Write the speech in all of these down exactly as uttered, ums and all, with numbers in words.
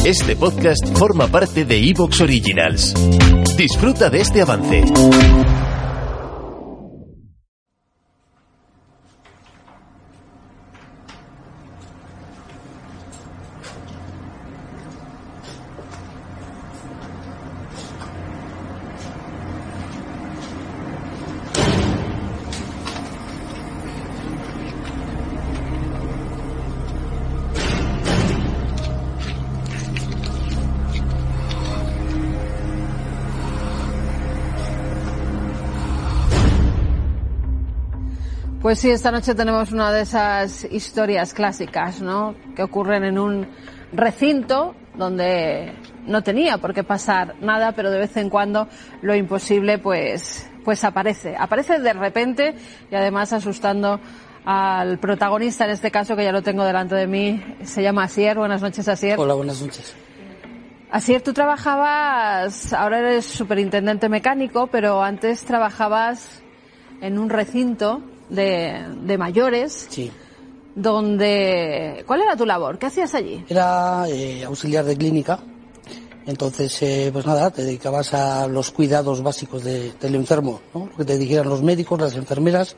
Este podcast forma parte de iVoox Originals. Disfruta de este avance. Pues sí, esta noche tenemos una de esas historias clásicas, ¿no?, que ocurren en un recinto donde no tenía por qué pasar nada, pero de vez en cuando lo imposible pues pues aparece. Aparece de repente y además asustando al protagonista, en este caso, que ya lo tengo delante de mí. Se llama Asier. Buenas noches, Asier. Hola, buenas noches. Asier, tú trabajabas, ahora eres superintendente mecánico, pero antes trabajabas en un recinto de, de mayores. Sí. Donde, ¿cuál era tu labor? ¿Qué hacías allí? Era eh, auxiliar de clínica. Entonces, eh, pues nada, te dedicabas a los cuidados básicos de, del enfermo, ¿no? Lo que te dijeran los médicos, las enfermeras,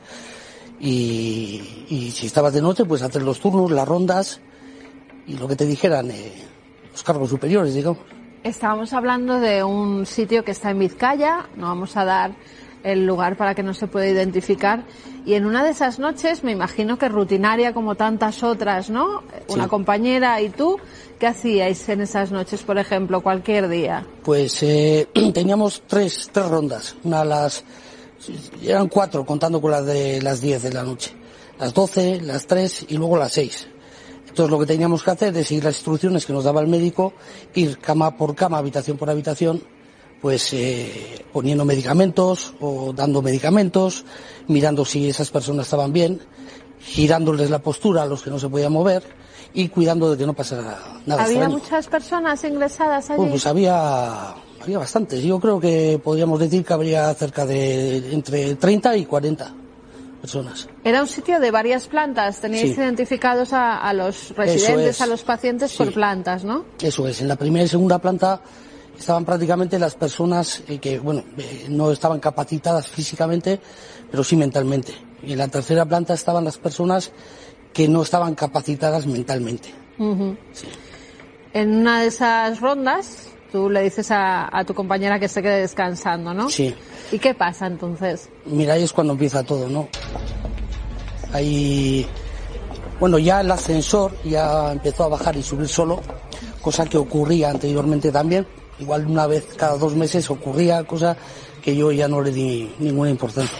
y, y si estabas de noche, pues hacer los turnos, las rondas, y lo que te dijeran eh, los cargos superiores, digamos. Estábamos hablando de un sitio que está en Vizcaya, no vamos a dar el lugar para que no se pueda identificar, y en una de esas noches, me imagino que rutinaria como tantas otras, ¿no? Sí. Una compañera y tú, ¿qué hacíais en esas noches, por ejemplo, cualquier día? Pues eh, teníamos tres, tres rondas, una a las, eran cuatro contando con las de las diez de la noche, las doce, las tres y luego las seis. Entonces lo que teníamos que hacer es seguir las instrucciones que nos daba el médico, ir cama por cama, habitación por habitación, pues eh, poniendo medicamentos o dando medicamentos, mirando si esas personas estaban bien, girándoles la postura a los que no se podían mover y cuidando de que no pasara nada. ¿Había extraño. Muchas personas ingresadas allí? Pues, pues había, había bastantes. Yo creo que podríamos decir que habría cerca de entre treinta y cuarenta personas. Era un sitio de varias plantas. Teníais sí. identificados a, a los residentes, es. a los pacientes sí. por plantas, ¿no? Eso es. En la primera y segunda planta estaban prácticamente las personas eh, que, bueno, eh, no estaban capacitadas físicamente, pero sí mentalmente. Y en la tercera planta estaban las personas que no estaban capacitadas mentalmente. Uh-huh. Sí. En una de esas rondas, tú le dices a, a tu compañera que se quede descansando, ¿no? Sí. ¿Y qué pasa entonces? Mira, ahí es cuando empieza todo, ¿no? Ahí, bueno, ya el ascensor ya empezó a bajar y subir solo, cosa que ocurría anteriormente también. Igual una vez cada dos meses ocurría, cosa que yo ya no le di ninguna importancia.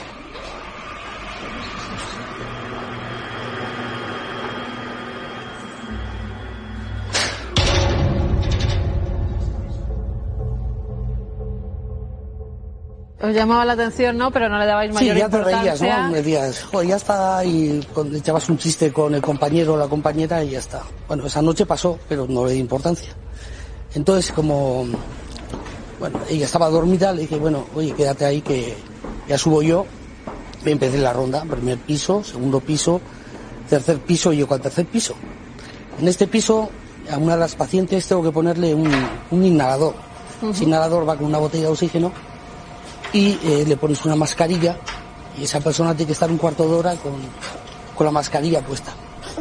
Os llamaba la atención, ¿no? Pero no le dabais mayor importancia. Sí, ya te reías, ¿no? Me decías, joder, ya está, y le echabas un chiste con el compañero o la compañera y ya está. Bueno, esa noche pasó, pero no le di importancia. Entonces, como, bueno, ella estaba dormida, le dije, bueno, oye, quédate ahí que ya subo yo. Me empecé la ronda, primer piso, segundo piso, tercer piso, y llego al tercer piso. En este piso, a una de las pacientes tengo que ponerle un, un inhalador. Uh-huh. Ese inhalador va con una botella de oxígeno y eh, le pones una mascarilla, y esa persona tiene que estar un cuarto de hora con, con la mascarilla puesta.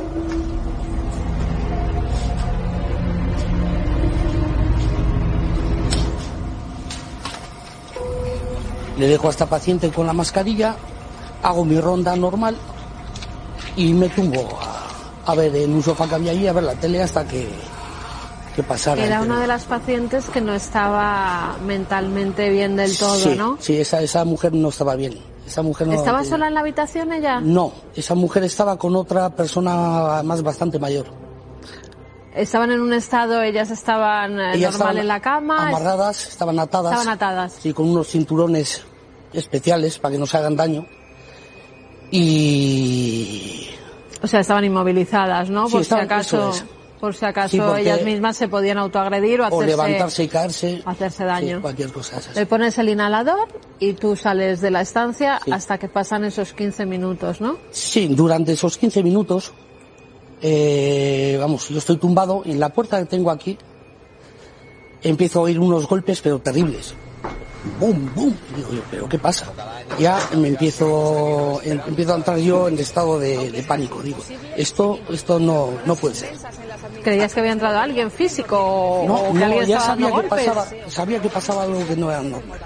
Le dejo a esta paciente con la mascarilla, hago mi ronda normal y me tumbo a, a ver en un sofá que había allí, a ver la tele hasta que, que pasara. Era una de las pacientes que no estaba mentalmente bien del todo, sí, ¿no? Sí, esa, esa mujer no estaba bien. Esa mujer no, ¿Estaba eh, sola en la habitación ella? No, esa mujer estaba con otra persona más bastante mayor. Estaban en un estado, ellas estaban eh, ellas normal estaban en la cama. Amarradas, estaban atadas. Estaban atadas. Sí, con unos cinturones especiales para que no se hagan daño. Y... O sea, estaban inmovilizadas, ¿no? Sí, por, estaban, si acaso, es. por si acaso sí, ellas mismas se podían autoagredir o hacerse, o levantarse y caerse. hacerse daño. Sí, cualquier cosa. Es así. Le pones el inhalador y tú sales de la estancia sí. hasta que pasan esos quince minutos, ¿no? Sí, durante esos quince minutos, eh, vamos, yo estoy tumbado y en la puerta que tengo aquí, empiezo a oír unos golpes, pero terribles. ¡Bum, bum! Digo yo, ¿pero qué pasa? Ya me empiezo, empiezo a entrar yo en estado de, de pánico. Digo, esto, esto no, no puede ser. ¿Creías que había entrado alguien físico o no, que no, alguien ya estaba dando sabía que golpes? pasaba, sabía que pasaba algo que no era normal.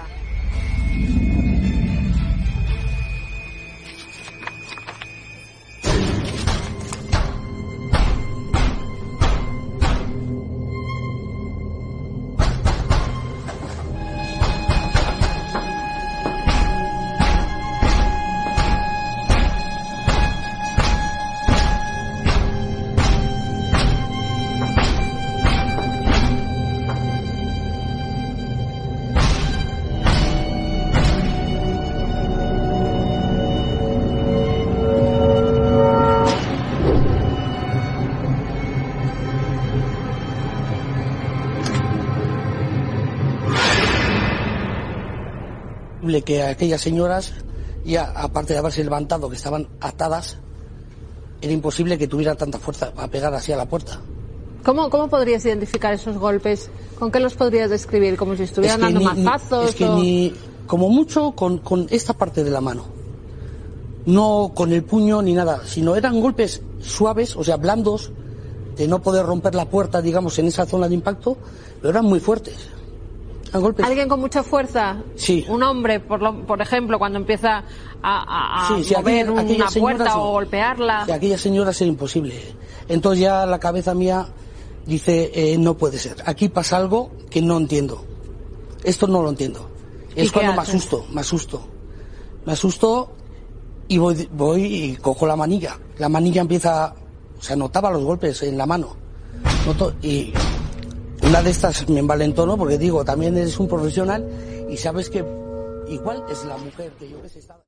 Que aquellas señoras, ya aparte de haberse levantado, que estaban atadas, era imposible que tuvieran tanta fuerza para pegar así a la puerta. ¿Cómo, cómo podrías identificar esos golpes? ¿Con qué los podrías describir? ¿Como si estuvieran es que dando ni, mazazos? Es que o... ni, como mucho, con, con esta parte de la mano. No con el puño ni nada, sino eran golpes suaves, o sea, blandos, de no poder romper la puerta, digamos, en esa zona de impacto, pero eran muy fuertes. Golpes. ¿Alguien con mucha fuerza? Sí. Un hombre, por, lo, por ejemplo, cuando empieza a, a, a sí, sí, mover aquella, aquella una puerta señora, o golpearla. Sí, aquella señora era imposible. Entonces ya la cabeza mía dice, eh, no puede ser. Aquí pasa algo que no entiendo. Esto no lo entiendo. Es cuando me asusto, me asusto. Me asusto y voy, voy y cojo la manilla. La manilla empieza, o sea, notaba los golpes en la mano. Noto, y una de estas me envalentonó porque digo, también eres un profesional y sabes que igual es la mujer que yo que estaba.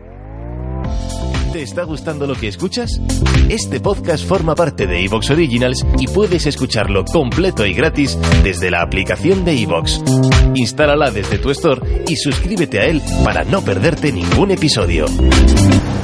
¿Te está gustando lo que escuchas? Este podcast forma parte de iVoox Originals y puedes escucharlo completo y gratis desde la aplicación de iVoox. Instálala desde tu store y suscríbete a él para no perderte ningún episodio.